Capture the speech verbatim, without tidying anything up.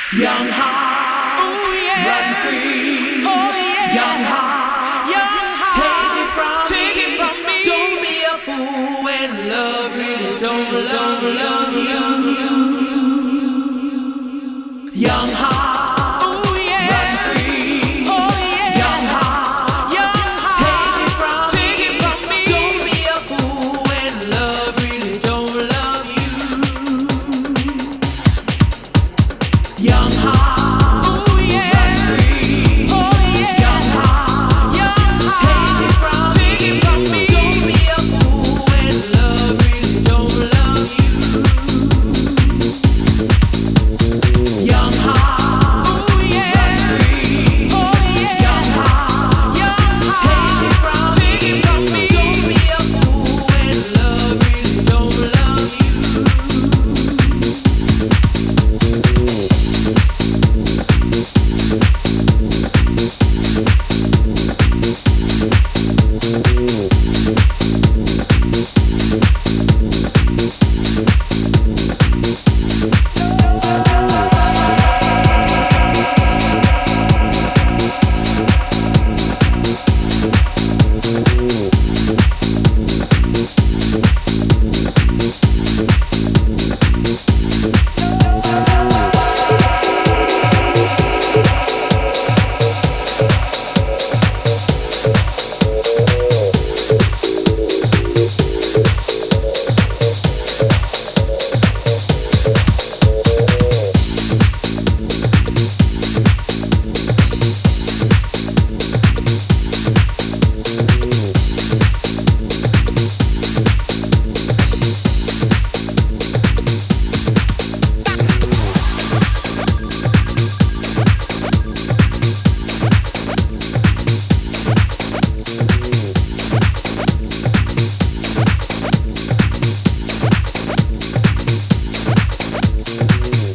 Young heart, Ooh, yeah. run free. Oh, yeah. Young heart, Young heart, take it from take me. it from me. Don't be a fool when love really don't love, love you. Young heart, Ooh, yeah. run free. Oh, yeah. Young heart, Young heart, take it from take me. it from me. Don't be a fool when love really don't love you. Young heart.